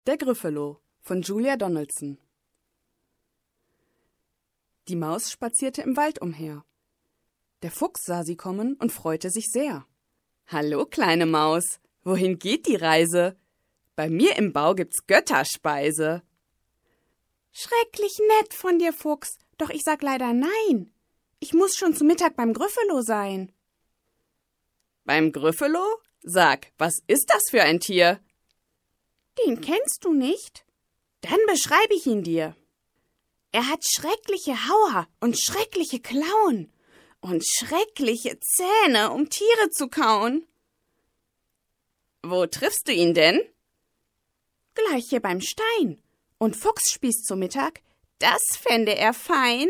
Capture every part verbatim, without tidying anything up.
Der Gryffalo von Julia Donaldson. Die Maus spazierte im Wald umher. Der Fuchs sah sie kommen und freute sich sehr. »Hallo, kleine Maus, wohin geht die Reise? Bei mir im Bau gibt's Götterspeise.« »Schrecklich nett von dir, Fuchs, doch ich sag leider nein. Ich muss schon zu Mittag beim Gryffalo sein.« »Beim Gryffalo? Sag, was ist das für ein Tier?« »Den kennst du nicht? Dann beschreibe ich ihn dir. Er hat schreckliche Hauer und schreckliche Klauen und schreckliche Zähne, um Tiere zu kauen.« »Wo triffst du ihn denn?« »Gleich hier beim Stein. Und Fuchsspieß zu Mittag, das fände er fein.«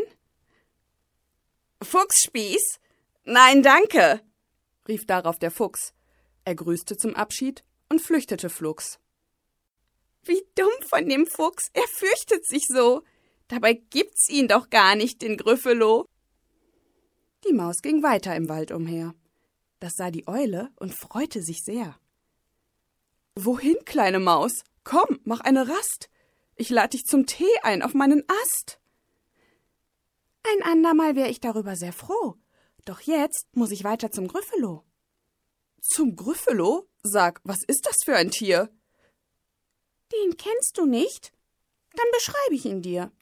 »Fuchsspieß? Nein, danke«, rief darauf der Fuchs. Er grüßte zum Abschied und flüchtete flugs. »Wie dumm von dem Fuchs, er fürchtet sich so. Dabei gibt's ihn doch gar nicht, den Gryffalo.« Die Maus ging weiter im Wald umher. Das sah die Eule und freute sich sehr. »Wohin, kleine Maus? Komm, mach eine Rast. Ich lad dich zum Tee ein auf meinen Ast.« »Ein andermal wär ich darüber sehr froh. Doch jetzt muss ich weiter zum Gryffalo.« »Zum Gryffalo? Sag, was ist das für ein Tier?« »Den kennst du nicht? Dann beschreibe ich ihn dir.